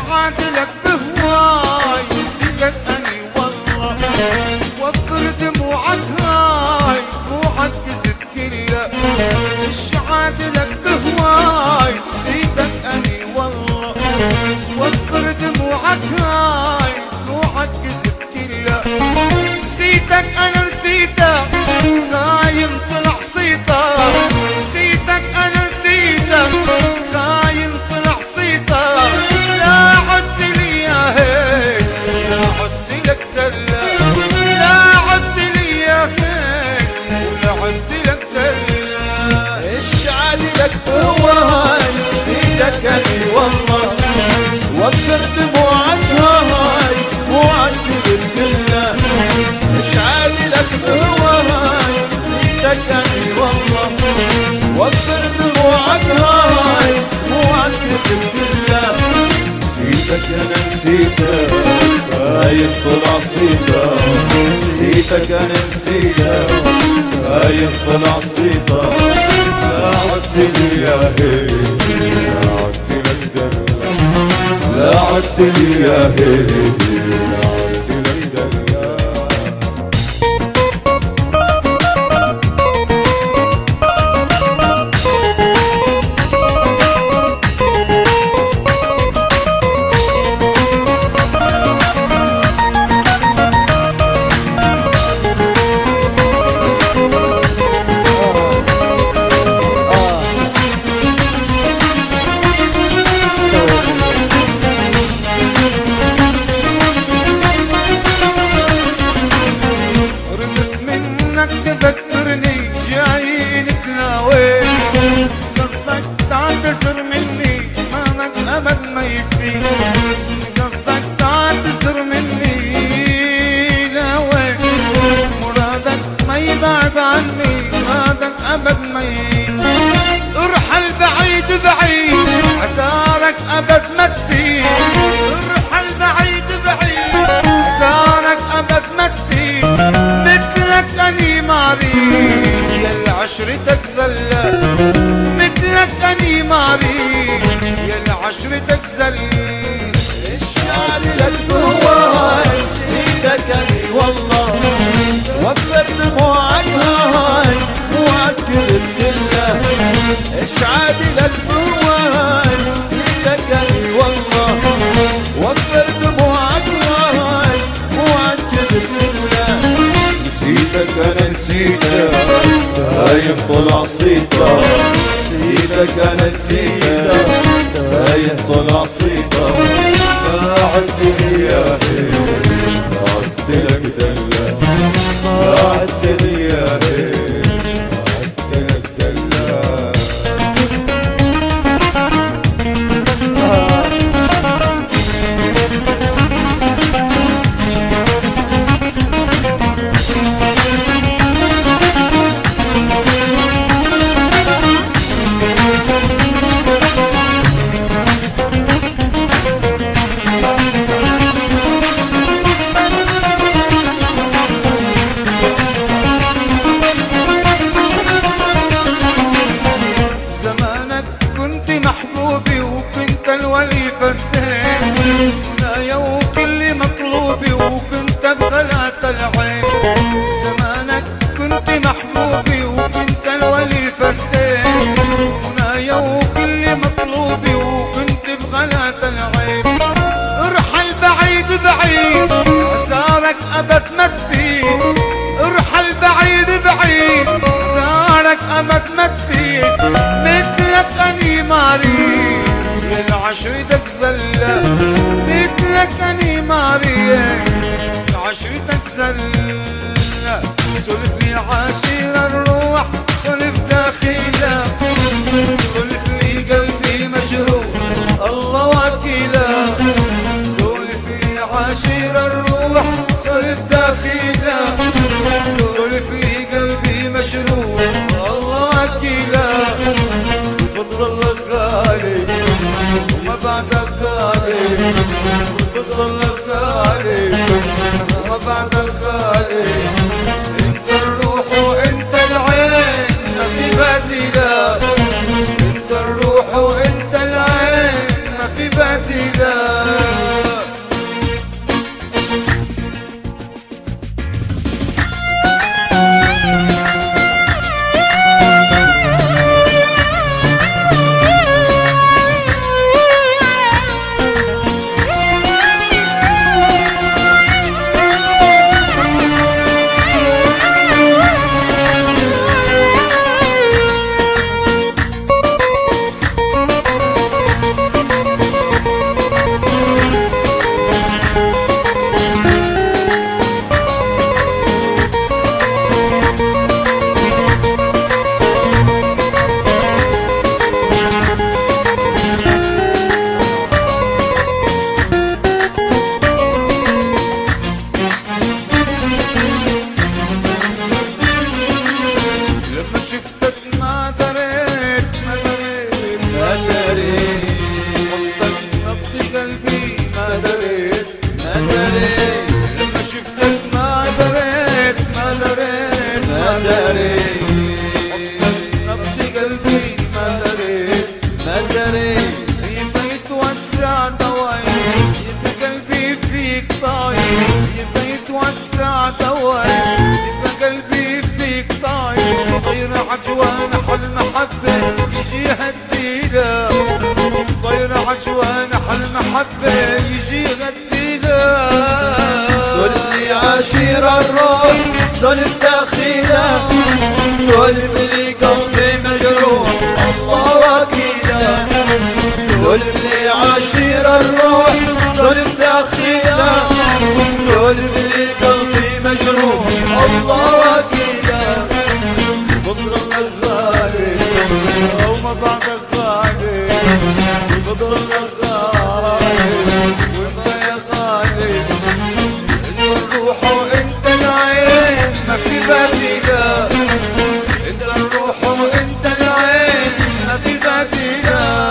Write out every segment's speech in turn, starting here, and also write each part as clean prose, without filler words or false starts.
عادلك بهواي نسيتك اني والله وفر دموعك هاي دموعك كذب كله مش عادلك بهواي نسيتك اني والله وفر دموعك هاي دموعك كذب كله نسيتك انا نسيتك خاين طلع صيتك نسيتك انا نسيتك خاين طلع صيتك لا عدت لي يا هيك لا عدت لك دلة لا عدت لي يا هيك ولا عدت لك دلة ايش عادلك بهواي نسيتك اني والله وفر دموعك هاي دموعك كذب كله ايش عادلك بهواي نسيتك اني والله وفر دموعك هاي دموعك كذب كله نسيتك انا نسيتك خايف طلع صيتك نسيتك انا نسيتك خايف طلع صيتك لا عدت لي يا هيك لا عدت لك دلة لا عدت لي يا هيك لا عدت لك دلة تذكرني جاي نتلاوي قصدك تعتذر مني مالك ابد ما يفيد قصدك تعتذر مني لاوي مرادك ما يبعد عني مرادك ابد ما يفيد ارحل بعيد بعيد عسارك ابد ما تفيد ارحل بعيد بعيد عسارك ابد ما تفيد مثلك اني مريض يا العشرتك ذلة مثلك اني مريض يا العشرتك ذلة ايش عادلك بهواي نسيتك اني والله وفر دموعك هاي دموعك كذب كله ايش عادلك بهواي نسيتك اني والله وفر دموعك هاي دموعك كذب كله نسيتك انا نسيتك خايف طلع صيتك نسيتك انا نسيتك خايف طلع صيتك لا عدت لي يا هيك لا عدت لك دلة لا عدت لي يا هيك لا عدت لك دلة زمانك كنت محبوبي وكنت الولي فالزين منايا وكل مطلوبي وكنت بغلاة العين زمانك كنت محبوبي وكنت الولي فالزين منايا وكل مطلوبي وكنت بغلاة العين ارحل بعيد بعيد عسارك ابد ما تفيد ارحل بعيد بعيد عسارك ابد ما تفيد مثلك اني مريض يا العشرتك ذلة مثلك اني مريض عشرتك زلة سولف لي عاشر الروح سولف داخله سولف لي قلبي مجروح الله وكيله سولف لي عاشر الروح سولف داخله سولف لي قلبي مجروح الله وكيله بتضلك غالي وما بعدك غالي بتضلك غالي وما بعدك غالي انت الروح وانت العين ما في بديلة انت الروح وانت العين ما في بديلة دوي يبقى قلبي فيك طاير يبقى يتوسع دوي يبقى قلبي فيك طاير طير عجوان حل محبة يجي هدينا طير عجوان حل محبة يجي هدينا سلفني عشير الروح سلف دخيلة سلف لي قلبي مجروح الله وكيله سلفني عشير الروح سلف دخيلة سلف لي قلبي مجروح الله وكيله بضل الغالي وما بعد الغالي بضل الغالي وانت يا غالي انت الروح وانت العين ما في بديلة انت الروح وانت العين ما في بديلة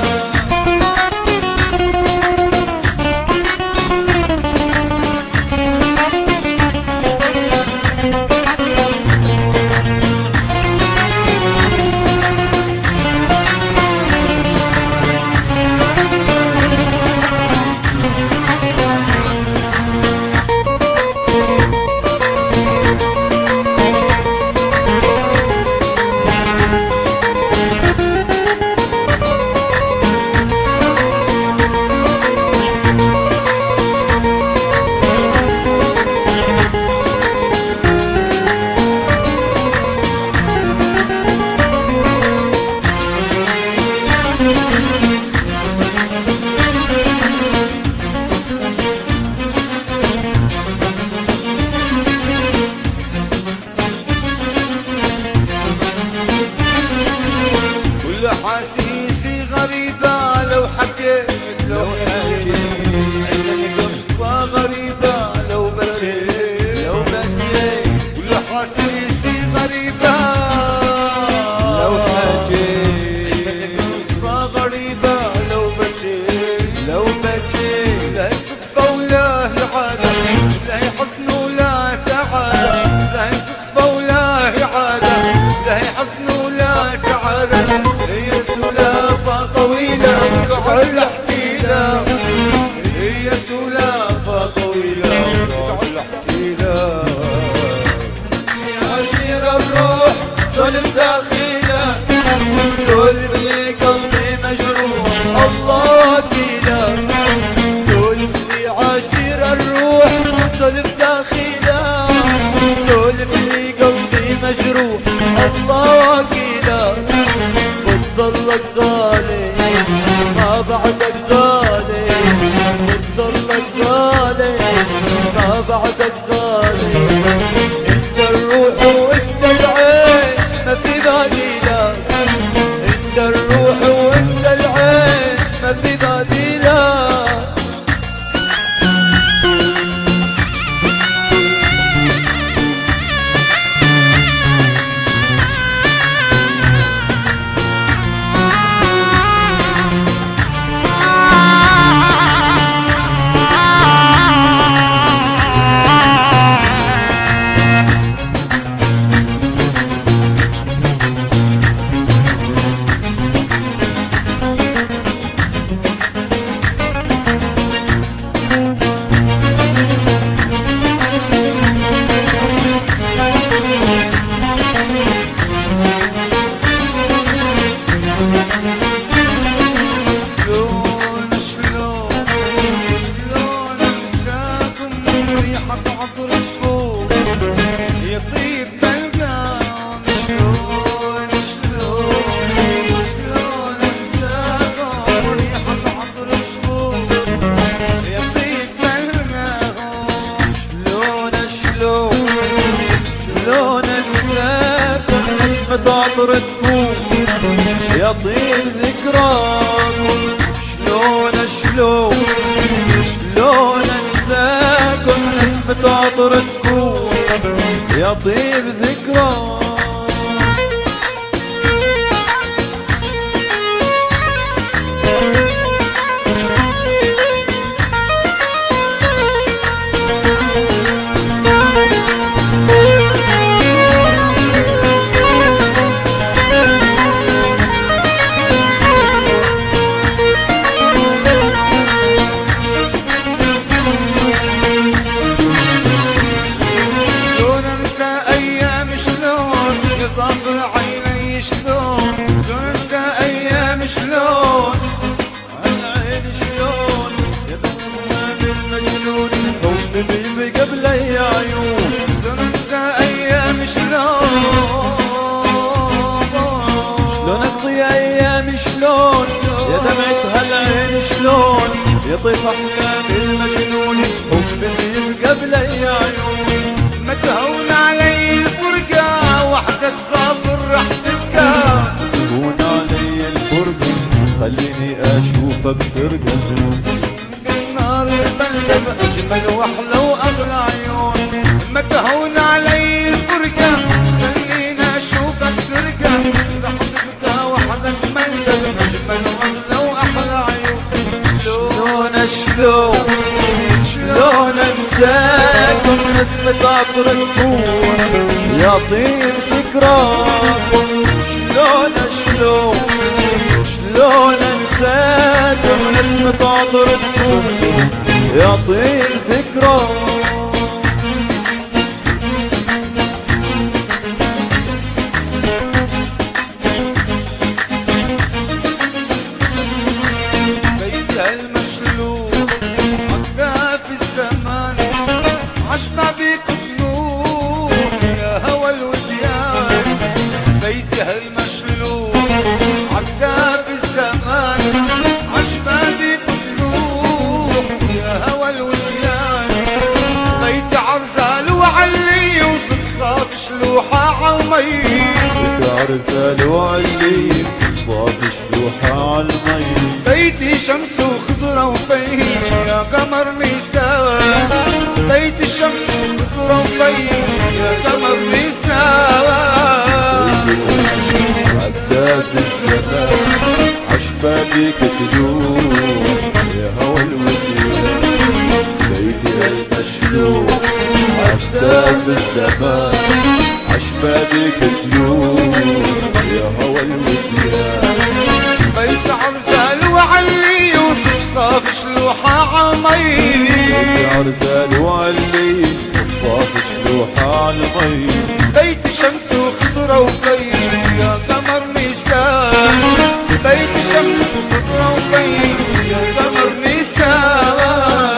حاسيسي غريبة لو حكيت لو حكيت عندك قصة غريبة لو بكيت لو بكيت كل حاسيسي غريبة لو حكيت عندك قصة غريبة لو بكيت لو بكيت لا صدفة ولا هي عادة لا هي حزن ولا سعادة لا هي صدفة ولا هي عادة لا هي حزن ولا سعادة هي سلافة طويلة وقعد احكي لها هي سلافة طويلة وقعد احكي لها عشير الروح سلف داخله سلف لي قلبي مجروح الله وكيله سلف لي عشير الروح سلف داخله سلف لي قلبي مجروح الله وكيله بتضلك غالي ما بعدك غالي بتضلك غالي ما بعدك غالي انت الروح وانت العين ما في بديلة انت الروح وانت العين ما في بديلة عطر تفوت يا طيب ذكراكم شلون انساكم نسمة عطر تفوت يا طيب ذكراكم يطيف أحلام المجنون حب يبقى بلي عيون. ما تهون علي الفرقة وحدك صابر رح تبكى. تهون علي الفرقة خليني أشوفك سرقة. النار البلد أجمل وأحلى وأغلى عيون. ما تهون علي الفرقة خليني أشوفك سرقة. رح تبكى وحدك ملقى أجمل وأغلى وأحلى عيون. شلون انساك ونسمة عطر تكون يا طيب ذكراك. شلون انساك ونسمة عطر تكون يا طيب ذكراك. عشبة بيك تنور يا هوى الوديان. بيتها المشلول عكاف الزمان. عشبة بيك تنور يا هوى الوديان. بيت عرزال وعلي يوصف صاف شلوحة عالمي. بيت عرزال وعلي صاف شلوحة عالمي. بيتي شمس وخضرة وفيه يا قمر نساء. بيت الشمس وخضرة وفيه يا قمر نساء. عداد الزمان عشبابك تدور يا هوى الوديان. بيتي المشلول عداد الزمان عشبابك تدور يا هوى الوديان. بيت عرزال وعلي يوسف صاف شلوحة عالمي. بيت عرزال وعلي صاف شلوحة عالمي. بيت شمس وخضرة وفيه يا قمر نساء. بيت شمس وخضرة وفيه يا قمر نساء.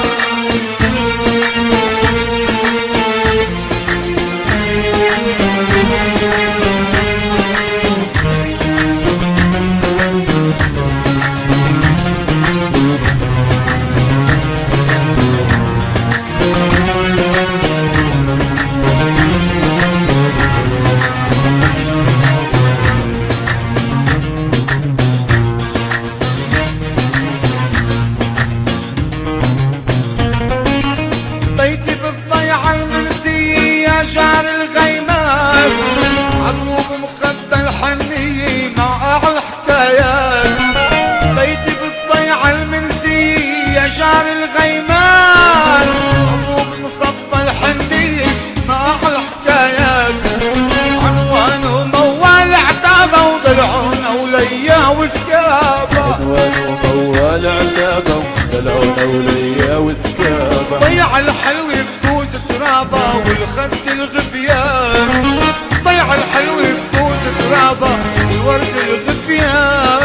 بيتي بالضيعة المنسية يا جار الغيمات. عروب مخبى الحنية مع أعلى حكايات. بيتي بالضيعة المنسية يا جار الغيمات. عروب مصفى الحنية مع أعلى حكايات. عنوان وموال عتابة وضلعون أولية وسكابة. عنوان وموال عتابة وضلعون أولية وسكابة. ضيع الحلو بكوز ترابة والخد الغفيان. ضيع الحلو بكوز ترابة والورد الغفيان.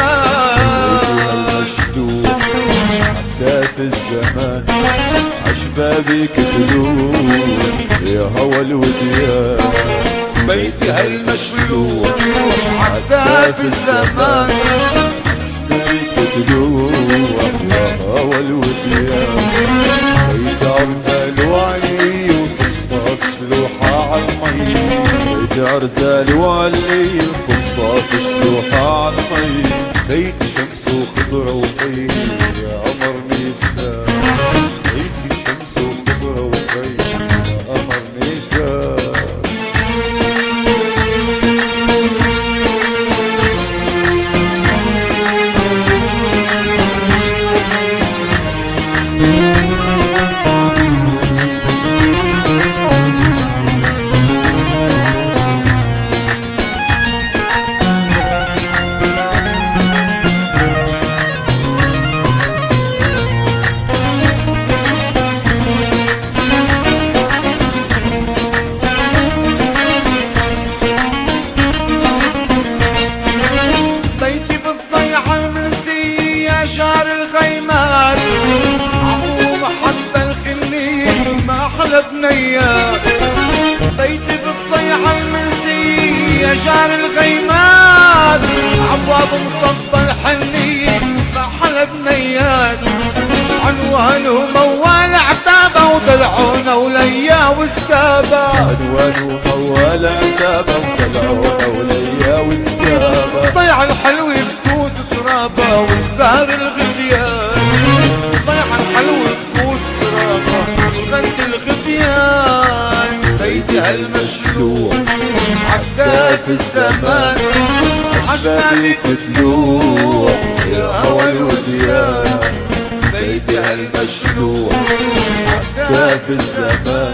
عداد الزمان عشبابك تدور يا هوى الوديان. بيتها المشلول عداف الزمان. عشبابك تدور يا هوى الوديان. بيت عرزال وعلي وصفصاف شلوحة عالمي. بيت عرزال وعلي وصفصاف شلوحة عالمي. بيت شمس وخضرة وطيب يا قمر نساء. بيت شمس وخضرة وطيب يا قمر نساء. وليا وسكابة عنوان وموال عتابة وطلعوا حوليا وسكابة ضيع الحلو بكوس ترابة والزهر الغفيان ضيع الحلو بكوس ترابة وغنت الغفيان بيتها المشلوع عكاف الزمان عشبابك تلوع يا هوى الوديان بيتها المشلوع عكاف الزمان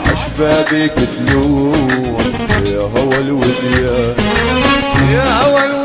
عشبابك تلوع يا هوى الوديان يا هوى الوديان